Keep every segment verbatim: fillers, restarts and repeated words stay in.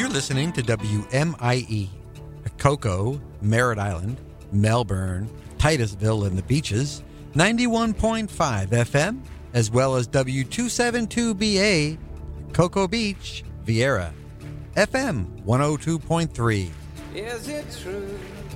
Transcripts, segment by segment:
You're listening to W M I E, Cocoa, Merritt Island, Melbourne, Titusville, and the Beaches, ninety-one point five F M, as well as W two seventy-two B A, Cocoa Beach, Vieira, F M one oh two point three. Is it true?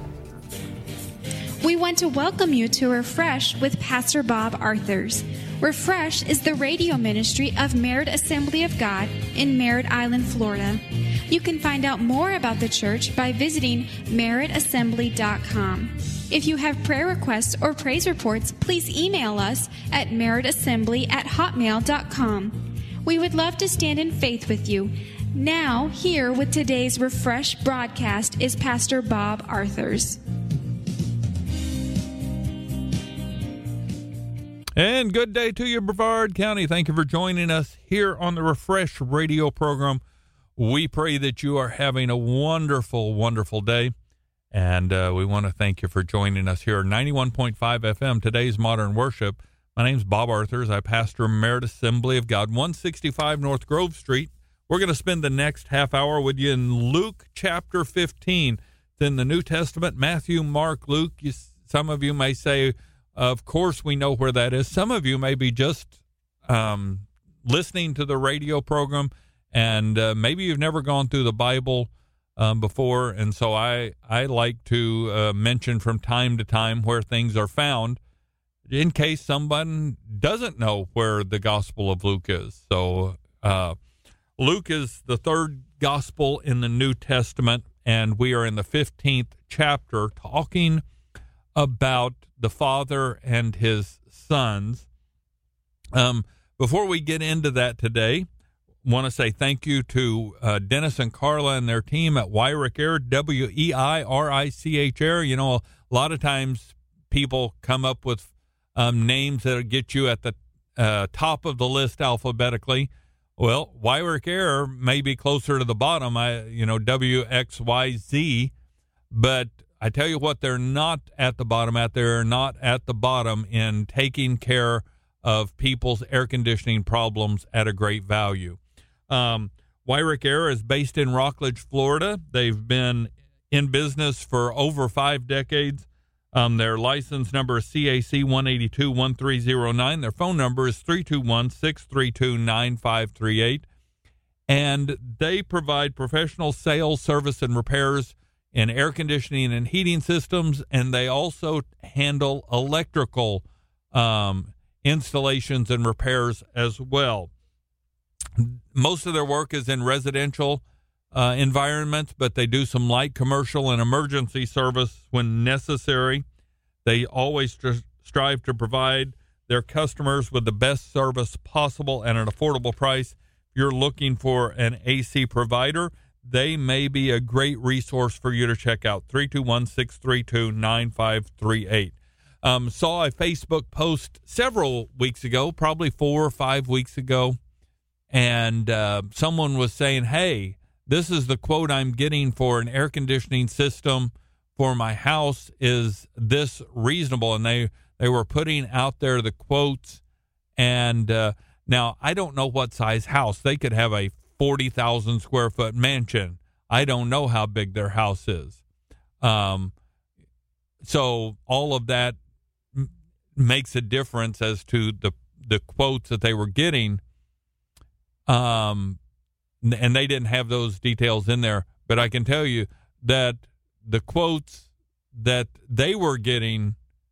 We want to welcome you to Refresh with Pastor Bob Arthurs. Refresh is the radio ministry of Merritt Assembly of God in Merritt Island, Florida. You can find out more about the church by visiting merritt assembly dot com. If you have prayer requests or praise reports, please email us at merritt assembly at hotmail dot com. We would love to stand in faith with you. Now, here with today's Refresh broadcast is Pastor Bob Arthurs. And good day to you, Brevard County. Thank you for joining us here on the Refresh radio program. We pray that you are having a wonderful, wonderful day. And uh, we want to thank you for joining us here, ninety-one point five F M, today's Modern Worship. My name's Bob Arthurs. I pastor Merritt Assembly of God, one sixty-five North Grove Street. We're going to spend the next half hour with you in Luke chapter fifteen. It's in the New Testament, Matthew, Mark, Luke. You, some of you may say, of course we know where that is. Some of you may be just um, listening to the radio program, and uh, maybe you've never gone through the Bible um, before, and so I, I like to uh, mention from time to time where things are found in case someone doesn't know where the Gospel of Luke is. So uh, Luke is the third Gospel in the New Testament, and we are in the fifteenth chapter talking about the Father and his sons. Um, before we get into that today, want to say thank you to uh, Dennis and Carla and their team at Weirich Air, W E I R I C H Air. You know, a lot of times people come up with um, names that get you at the uh, top of the list alphabetically. Well, Weirich Air may be closer to the bottom, I, you know, W X Y Z, but I tell you what, they're not at the bottom at. They're not at the bottom in taking care of people's air conditioning problems at a great value. Um, Weirich Air is based in Rockledge, Florida. They've been in business for over five decades. Um, their license number is C A C one eight two one three zero nine. Their phone number is three two one, six three two, nine five three eight. And they provide professional sales, service, and repairs in air conditioning and heating systems, and they also handle electrical um, installations and repairs as well. Most of their work is in residential uh, environments, but they do some light commercial and emergency service when necessary. They always str- strive to provide their customers with the best service possible at an affordable price. If you're looking for an A C provider, they may be a great resource for you to check out. three two one, six three two, nine five three eight. Um, saw a Facebook post several weeks ago, probably four or five weeks ago, and uh, someone was saying, hey, this is the quote I'm getting for an air conditioning system for my house. Is this reasonable? And they, they were putting out there the quotes. And uh, now, I don't know what size house. They could have a forty thousand square foot mansion. I don't know how big their house is. Um, so all of that m- makes a difference as to the, the quotes that they were getting. Um, and they didn't have those details in there, but I can tell you that the quotes that they were getting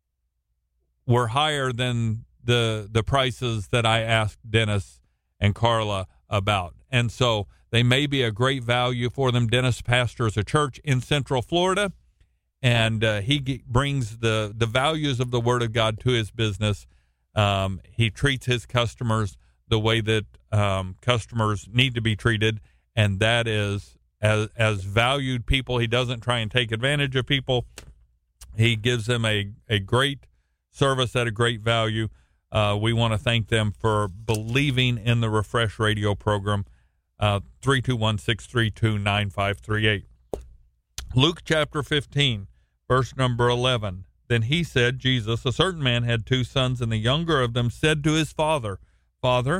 were higher than the, the prices that I asked Dennis and Carla about. And so they may be a great value for them. Dennis pastors a church in Central Florida, and uh, he g- brings the, the values of the Word of God to his business. Um, he treats his customers the way that um, customers need to be treated, and that is as, as valued people. He doesn't try and take advantage of people. He gives them a, a great service at a great value. Uh, we want to thank them for believing in the Refresh radio program. Uh, three two one, six three two, nine five three eight. Luke chapter fifteen, verse number eleven. Then he said, Jesus, a certain man had two sons, and the younger of them said to his father, Father,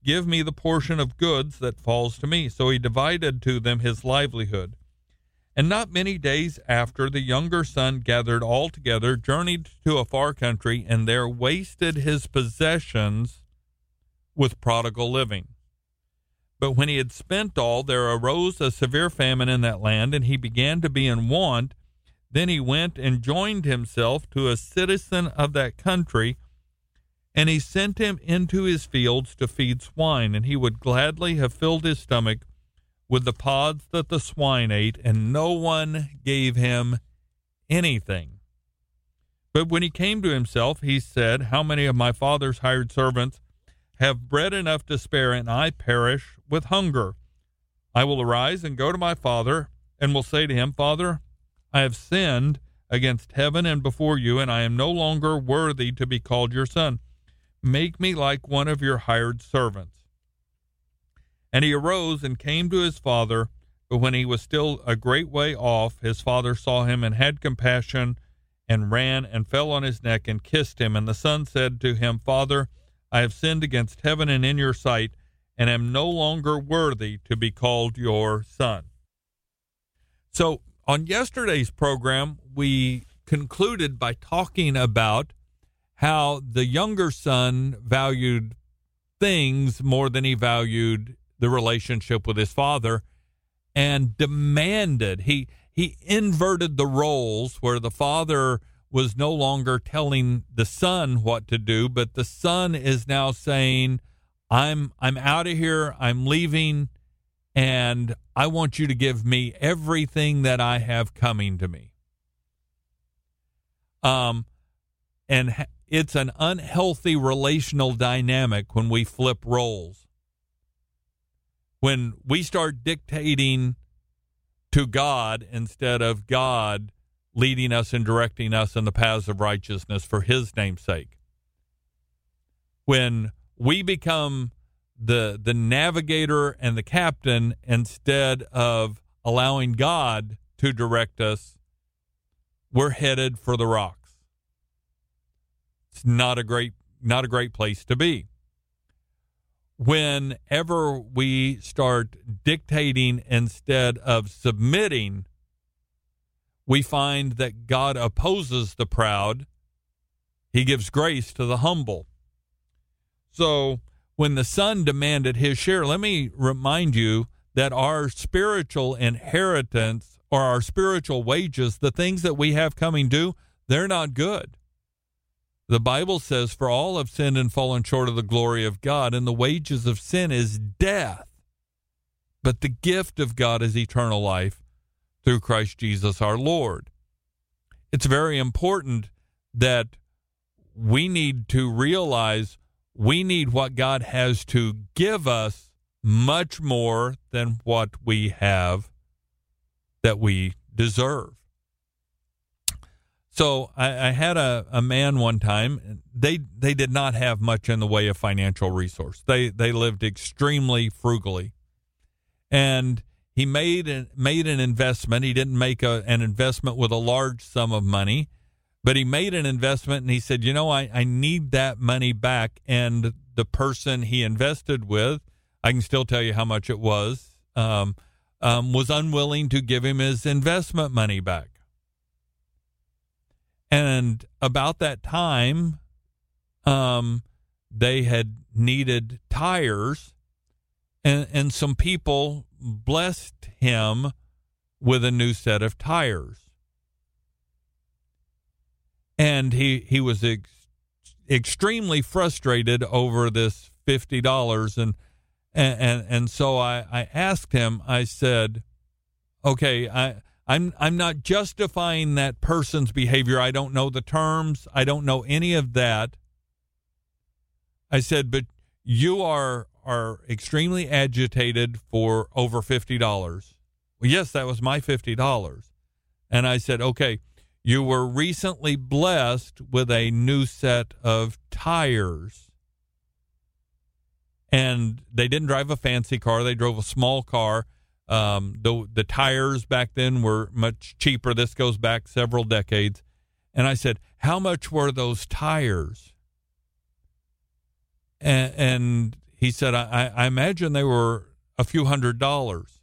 give me the portion of goods that falls to me. So he divided to them his livelihood. And not many days after, the younger son gathered all together, journeyed to a far country, and there wasted his possessions with prodigal living. But when he had spent all, there arose a severe famine in that land, and he began to be in want. Then he went and joined himself to a citizen of that country, and he sent him into his fields to feed swine, and he would gladly have filled his stomach with the pods that the swine ate, and no one gave him anything. But when he came to himself, he said, how many of my father's hired servants have bread enough to spare, and I perish with hunger? I will arise and go to my father, and will say to him, Father, I have sinned against heaven and before you, and I am no longer worthy to be called your son. Make me like one of your hired servants. And he arose and came to his father, but when he was still a great way off, his father saw him and had compassion, and ran and fell on his neck and kissed him. And the son said to him, Father, I have sinned against heaven and in your sight, and am no longer worthy to be called your son. So on yesterday's program, we concluded by talking about how the younger son valued things more than he valued the relationship with his father, and demanded, he he inverted the roles where the father was no longer telling the son what to do, but the son is now saying, I'm I'm out of here, I'm leaving, and I want you to give me everything that I have coming to me. Um, and it's an unhealthy relational dynamic when we flip roles. When we start dictating to God instead of God leading us and directing us in the paths of righteousness for his name's sake. When we become the the navigator and the captain instead of allowing God to direct us, we're headed for the rocks. It's not a great not a great place to be. Whenever we start dictating instead of submitting, we find that God opposes the proud. He gives grace to the humble. So when the son demanded his share, let me remind you that our spiritual inheritance or our spiritual wages, the things that we have coming due, they're not good. The Bible says, for all have sinned and fallen short of the glory of God, and the wages of sin is death. But the gift of God is eternal life through Christ Jesus our Lord. It's very important that we need to realize we need what God has to give us much more than what we have that we deserve. So I, I had a, a man one time. They they did not have much in the way of financial resource. They they lived extremely frugally, and he made an, made an investment. He didn't make a, an investment with a large sum of money, but he made an investment, and he said, you know, I, I need that money back. And the person he invested with, I can still tell you how much it was, um, um, was unwilling to give him his investment money back. And about that time, um, they had needed tires, and, and some people blessed him with a new set of tires. And he, he was ex- extremely frustrated over this fifty dollars. And, and, and, and so I, I asked him, I said, okay, I... I'm I'm not justifying that person's behavior. I don't know the terms. I don't know any of that. I said, but you are are extremely agitated for over fifty dollars. Well, yes, that was my fifty dollars. And I said, okay, you were recently blessed with a new set of tires. And they didn't drive a fancy car. They drove a small car. Um, the the tires back then were much cheaper. This goes back several decades. And I said, how much were those tires? And, and he he said, I, I imagine they were a few hundred dollars.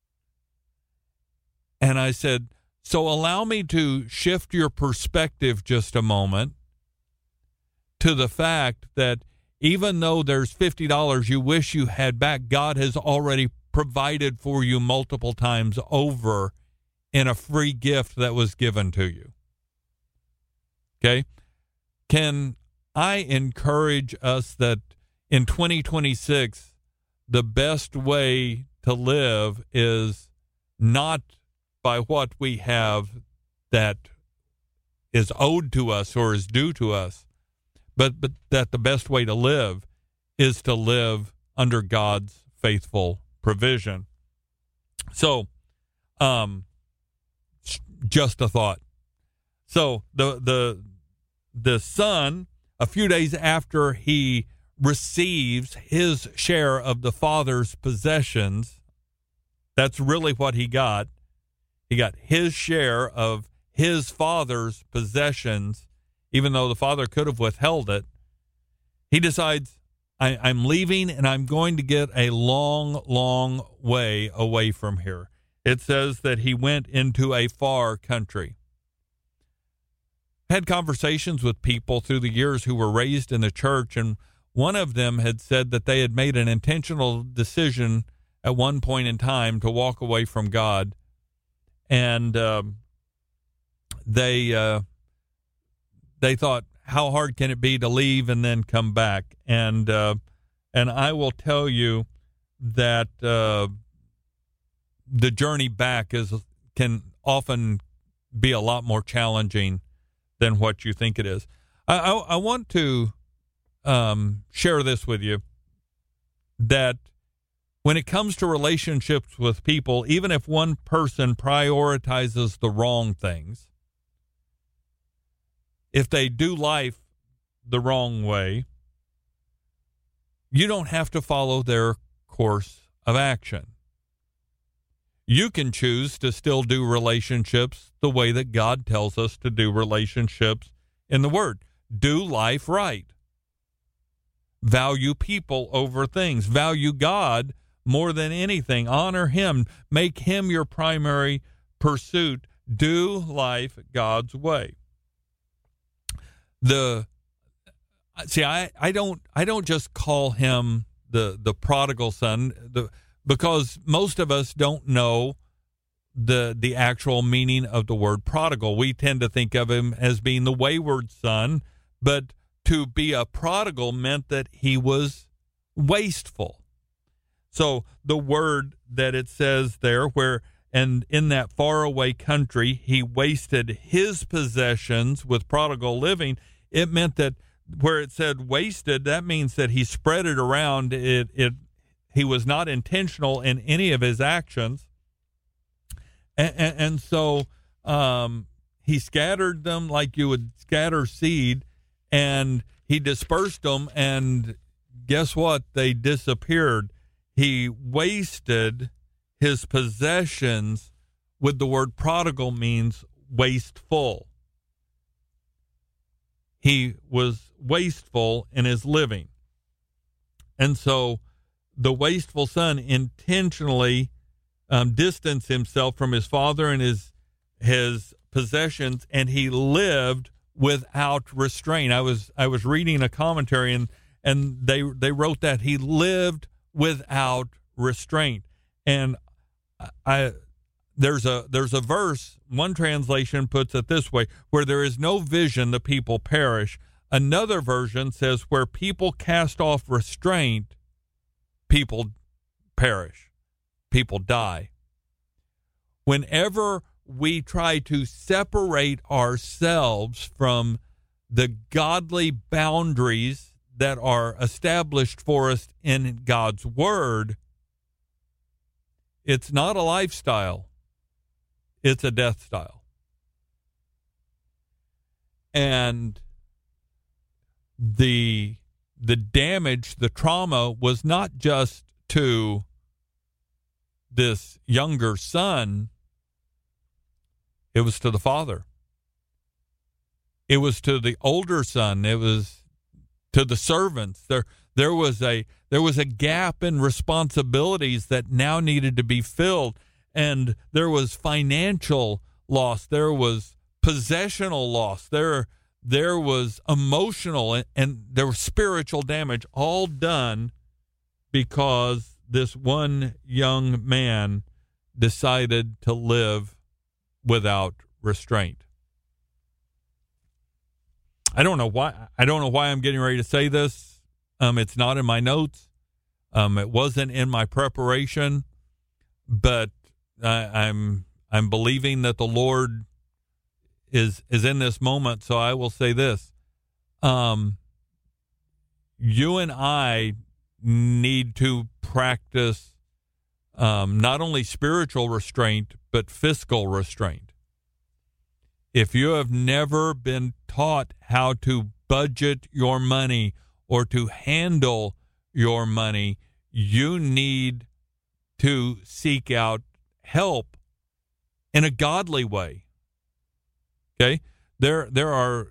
And I said, so allow me to shift your perspective just a moment to the fact that even though there's fifty dollars you wish you had back, God has already provided for you multiple times over in a free gift that was given to you. Okay? Can I encourage us that in twenty twenty-six, the best way to live is not by what we have that is owed to us or is due to us, but, but that the best way to live is to live under God's faithful provision. So, um, just a thought. So the the the son, a few days after he receives his share of the father's possessions, that's really what he got. He got his share of his father's possessions, even though the father could have withheld it. He decides, I, I'm leaving and I'm going to get a long, long way away from here. It says that he went into a far country. Had conversations with people through the years who were raised in the church, and one of them had said that they had made an intentional decision at one point in time to walk away from God. And um, they uh, they thought, how hard can it be to leave and then come back? And uh, and I will tell you that uh, the journey back is can often be a lot more challenging than what you think it is. I, I, I want to um, share this with you, that when it comes to relationships with people, even if one person prioritizes the wrong things, if they do life the wrong way, you don't have to follow their course of action. You can choose to still do relationships the way that God tells us to do relationships in the Word. Do life right. Value people over things. Value God more than anything. Honor Him. Make Him your primary pursuit. Do life God's way. The see, I, I don't I don't just call him the the prodigal son, the because most of us don't know the the actual meaning of the word prodigal. We tend to think of him as being the wayward son, but to be a prodigal meant that he was wasteful. So the word that it says there, where and in that faraway country he wasted his possessions with prodigal living, it meant that where it said wasted, that means that he spread it around. It it he was not intentional in any of his actions, and, and, and so um, he scattered them like you would scatter seed, and he dispersed them, and guess what? They disappeared. He wasted his possessions. With the word prodigal means wasteful. He was wasteful in his living. And so the wasteful son intentionally um, distanced himself from his father and his his possessions, and he lived without restraint. I was I was reading a commentary, and and they they wrote that he lived without restraint. And I there's a there's a verse, one translation puts it this way: where there is no vision, the people perish. Another version says where people cast off restraint, people perish, people die. Whenever we try to separate ourselves from the godly boundaries that are established for us in God's Word, it's not a lifestyle, it's a death style. And the the damage, the trauma was not just to this younger son, it was to the father. It was to the older son. It was to the servants. There, There was a there was a gap in responsibilities that now needed to be filled, and there was financial loss. There was possessional loss. There there was emotional and, and there was spiritual damage, all done because this one young man decided to live without restraint. I don't know why. I don't know why I'm getting ready to say this. Um, it's not in my notes. Um, it wasn't in my preparation, but I, I'm I'm believing that the Lord is is in this moment. So I will say this: um, you and I need to practice um, not only spiritual restraint but fiscal restraint. If you have never been taught how to budget your money or to handle your money, you need to seek out help in a godly way. Okay? There there are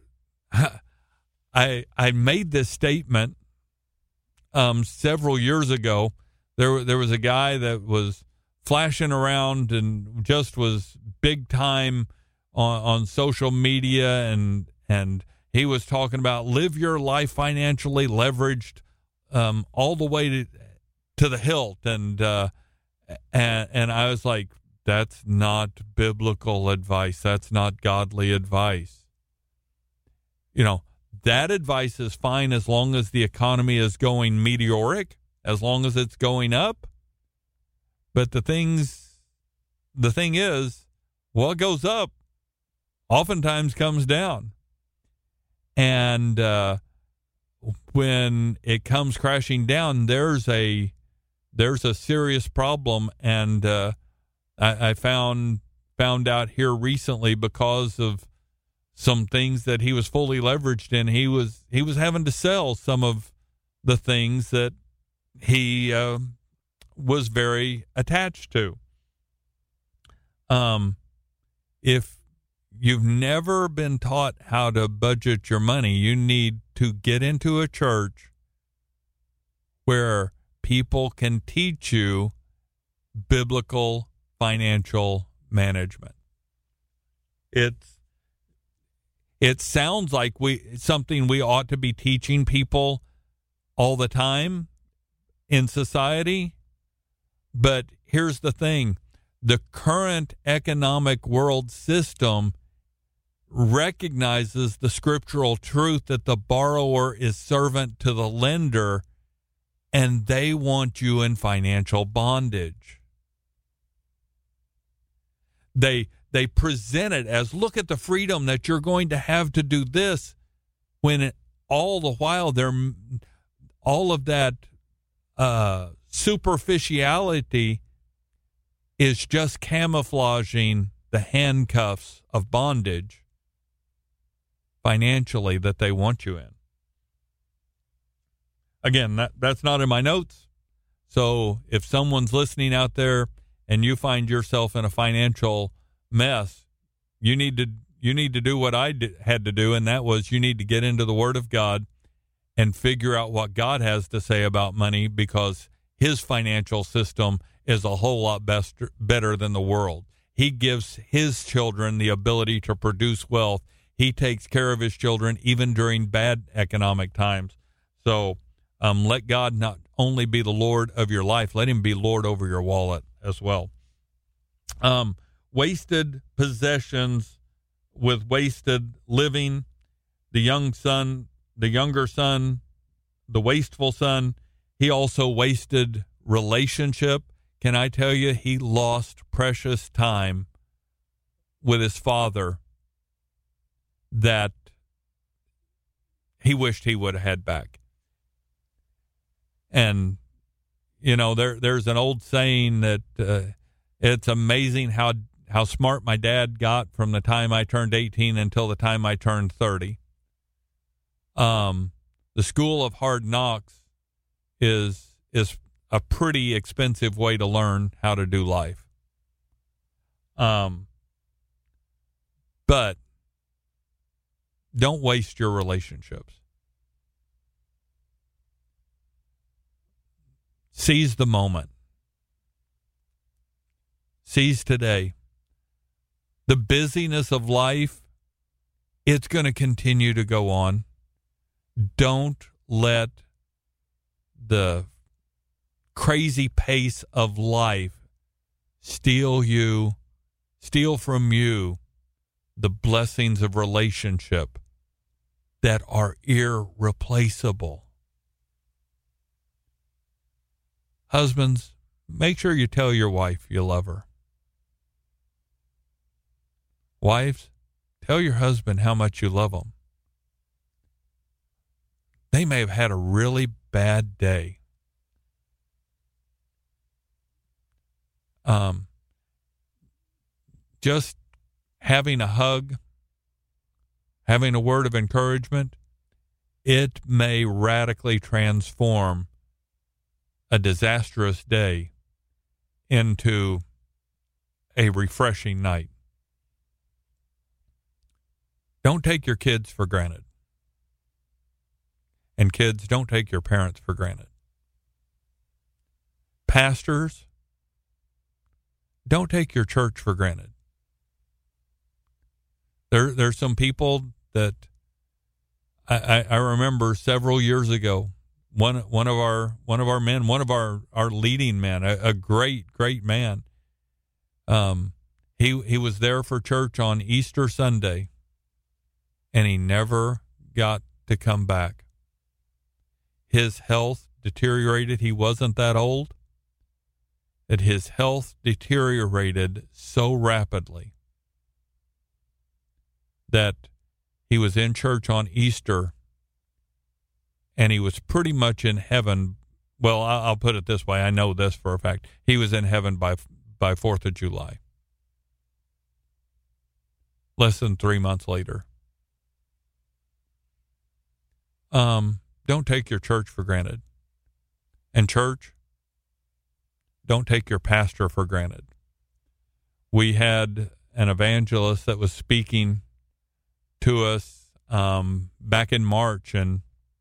I I made this statement um several years ago. There there was a guy that was flashing around and just was big time on, on social media, and and he was talking about live your life financially leveraged um, all the way to, to the hilt. And, uh, and, and I was like, that's not biblical advice. That's not godly advice. You know, that advice is fine as long as the economy is going meteoric, as long as it's going up. But the things, the thing is, what goes up oftentimes comes down. And uh, when it comes crashing down, there's a there's a serious problem. And uh, I, I found found out here recently, because of some things that he was fully leveraged in, he was he was having to sell some of the things that he uh, was very attached to. Um, if you've never been taught how to budget your money, you need to get into a church where people can teach you biblical financial management. It's it sounds like we something we ought to be teaching people all the time in society, but here's the thing. The current economic world system recognizes the scriptural truth that the borrower is servant to the lender, and they want you in financial bondage. They they present it as, look at the freedom that you're going to have to do this, when it, all the while they're all of that uh, superficiality is just camouflaging the handcuffs of bondage financially that they want you in. Again, that, that's not in my notes. So if someone's listening out there and you find yourself in a financial mess, you need to you need to do what I did, had to do, and that was you need to get into the Word of God and figure out what God has to say about money, because His financial system is a whole lot best, better than the world. He gives His children the ability to produce wealth. He takes care of His children even during bad economic times. So um, let God not only be the Lord of your life, let Him be Lord over your wallet as well. Um, wasted possessions with wasted living. The young son, the younger son, the wasteful son, he also wasted relationship. Can I tell you, he lost precious time with his father that he wished he would have had back. And, you know, there there's an old saying that uh, it's amazing how how smart my dad got from the time I turned eighteen until the time I turned thirty. Um, the school of hard knocks is is a pretty expensive way to learn how to do life. Um, but don't waste your relationships. Seize the moment. Seize today. The busyness of life, it's going to continue to go on. Don't let the crazy pace of life steal you, steal from you the blessings of relationship that are irreplaceable. Husbands, make sure you tell your wife you love her. Wives, tell your husband how much you love him. They may have had a really bad day. Um, just having a hug, having a word of encouragement, it may radically transform a disastrous day into a refreshing night. Don't take your kids for granted. And kids, don't take your parents for granted. Pastors, don't take your church for granted. There, there's some people that I, I, I remember several years ago. One, one of our, one of our men, one of our, our leading men, a, a great, great man. Um, he, he was there for church on Easter Sunday, and he never got to come back. His health deteriorated. He wasn't that old. That his health deteriorated so rapidly that he was in church on Easter and he was pretty much in heaven. Well, I'll put it this way. I know this for a fact. He was in heaven by by fourth of July. Less than three months later. Um, don't take your church for granted. And church, don't take your pastor for granted. We had an evangelist that was speaking to us um, back in March, and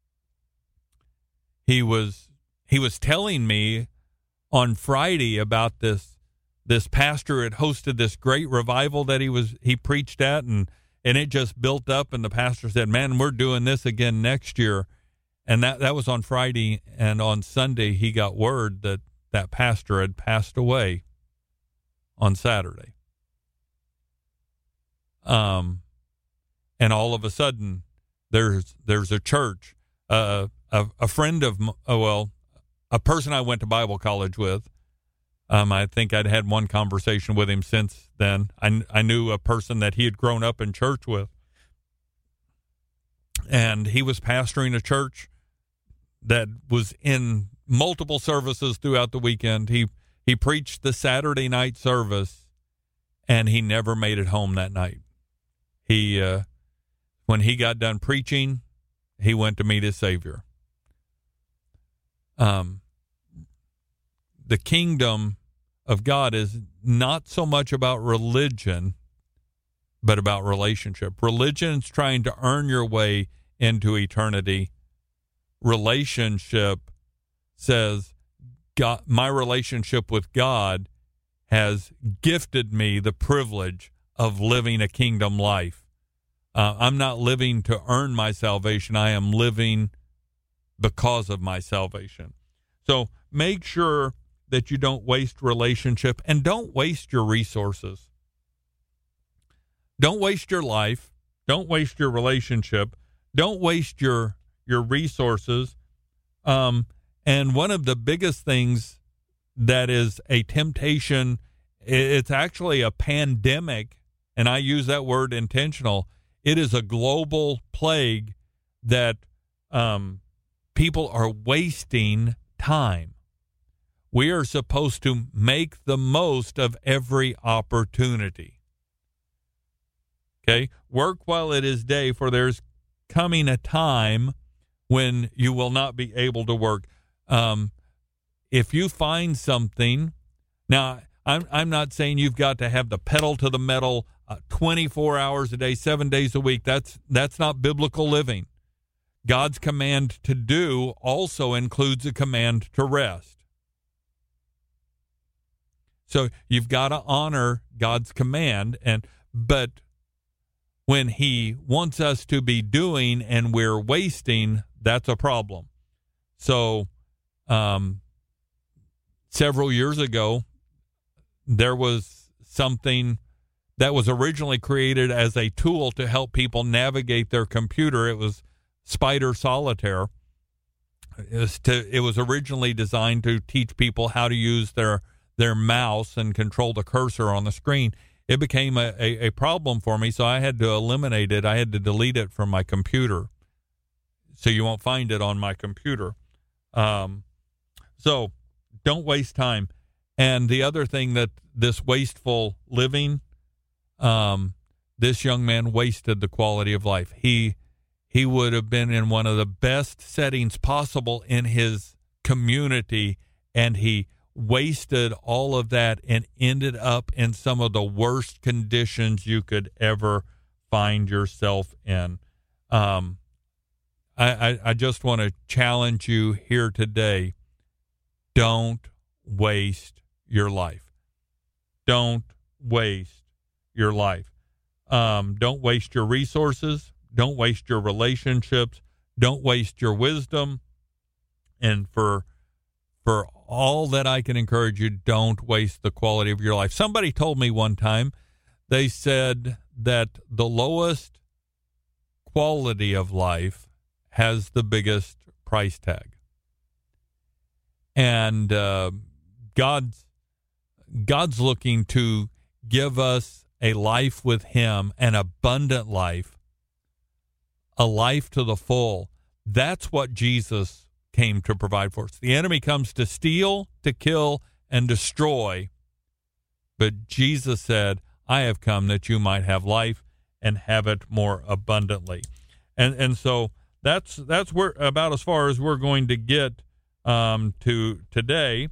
he was he was telling me on Friday about this this pastor had hosted this great revival that he was he preached at, and and it just built up, and the pastor said, "Man, we're doing this again next year." And that that was on Friday, and on Sunday he got word that that pastor had passed away on Saturday. Um, and all of a sudden, there's there's a church, uh, a a friend of uh, well, a person I went to Bible college with. Um, I think I'd had one conversation with him since then. I I knew a person that he had grown up in church with, and he was pastoring a church that was in multiple services throughout the weekend. He he preached the Saturday night service, and he never made it home that night. He, uh, when he got done preaching, he went to meet his Savior. Um, the kingdom of God is not so much about religion, but about relationship. Religion's trying to earn your way into eternity. Relationship says, God, my relationship with God has gifted me the privilege of living a kingdom life. Uh, I'm not living to earn my salvation. I am living because of my salvation. So make sure that you don't waste relationship, and don't waste your resources. Don't waste your life. Don't waste your relationship. Don't waste your your resources. Um, and one of the biggest things that is a temptation, it's actually a pandemic, and I use that word intentional. It is a global plague that um, people are wasting time. We are supposed to make the most of every opportunity. Okay? Work while it is day, for there's coming a time when you will not be able to work. Um, if you find something, now I'm I'm not saying you've got to have the pedal to the metal uh, twenty-four hours a day, seven days a week. That's that's not biblical living. God's command to do also includes a command to rest. So you've got to honor God's command, and but when he wants us to be doing and we're wasting, that's a problem. So um, several years ago, there was something that was originally created as a tool to help people navigate their computer. It was Spider Solitaire. It was, to, it was originally designed to teach people how to use their their mouse and control the cursor on the screen. It became a, a, a problem for me, so I had to eliminate it. I had to delete it from my computer, so you won't find it on my computer. Um, so don't waste time. And the other thing that this wasteful living, um, this young man wasted the quality of life. He he would have been in one of the best settings possible in his community, and he wasted all of that and ended up in some of the worst conditions you could ever find yourself in. Um, I, I, I just want to challenge you here today. Don't waste your life. Don't waste your life. Um, don't waste your resources. Don't waste your relationships. Don't waste your wisdom. And for for all that I can encourage you, don't waste the quality of your life. Somebody told me one time, they said that the lowest quality of life has the biggest price tag. And uh, God's, God's looking to give us a life with him, an abundant life, a life to the full. That's what Jesus came to provide for us. The enemy comes to steal, to kill, and destroy. But Jesus said, I have come that you might have life and have it more abundantly. And and so that's that's where about as far as we're going to get um, to today.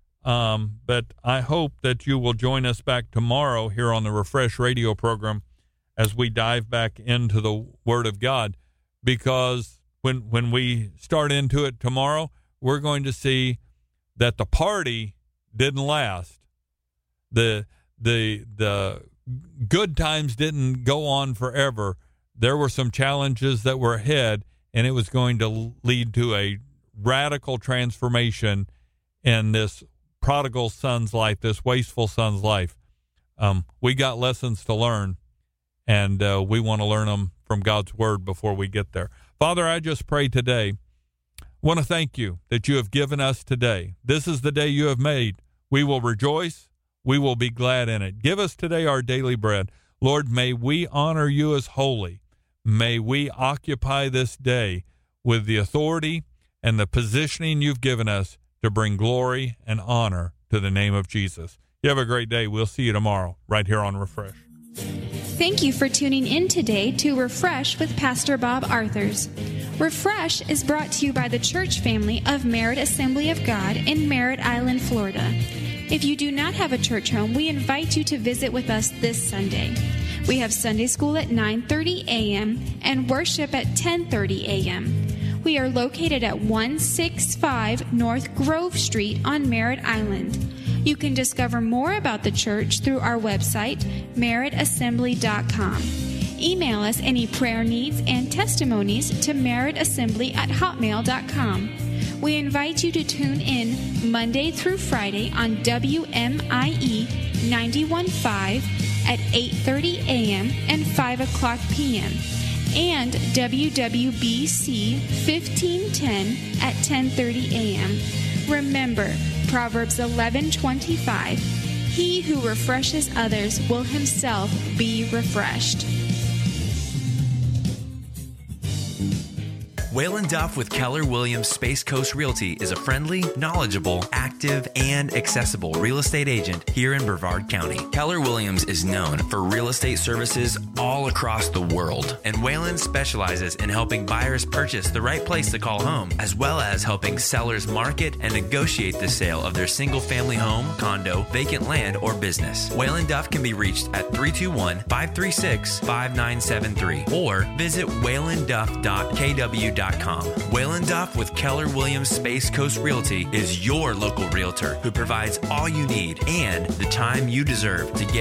Um, but I hope that you will join us back tomorrow here on the Refresh Radio program as we dive back into the Word of God, because When when we start into it tomorrow, we're going to see that the party didn't last. The the the good times didn't go on forever. There were some challenges that were ahead, and it was going to lead to a radical transformation in this prodigal son's life, this wasteful son's life. Um, we got lessons to learn, and uh, we want to learn them from God's Word before we get there. Father, I just pray today, want to thank you that you have given us today. This is the day you have made. We will rejoice. We will be glad in it. Give us today our daily bread. Lord, may we honor you as holy. May we occupy this day with the authority and the positioning you've given us to bring glory and honor to the name of Jesus. You have a great day. We'll see you tomorrow right here on Refresh. Thank you for tuning in today to Refresh with Pastor Bob Arthurs. Refresh is brought to you by the church family of Merritt Assembly of God in Merritt Island, Florida. If you do not have a church home, we invite you to visit with us this Sunday. We have Sunday school at nine thirty a.m. and worship at ten thirty a.m. We are located at one sixty-five North Grove Street on Merritt Island. You can discover more about the church through our website, merritt assembly dot com. Email us any prayer needs and testimonies to merrittassembly at hotmail dot com. We invite you to tune in Monday through Friday on W M I E ninety-one point five at eight thirty a.m. and five o'clock p.m. and W W B C fifteen ten at ten thirty a.m. Remember, Proverbs eleven twenty-five, he who refreshes others will himself be refreshed. Waylon Duff with Keller Williams Space Coast Realty is a friendly, knowledgeable, active, and accessible real estate agent here in Brevard County. Keller Williams is known for real estate services all across the world, and Waylon specializes in helping buyers purchase the right place to call home, as well as helping sellers market and negotiate the sale of their single-family home, condo, vacant land, or business. Waylon Duff can be reached at three two one, five three six, five nine seven three or visit waylon duff dot k w dot dot com. Waylon Duff with Keller Williams Space Coast Realty is your local realtor who provides all you need and the time you deserve to get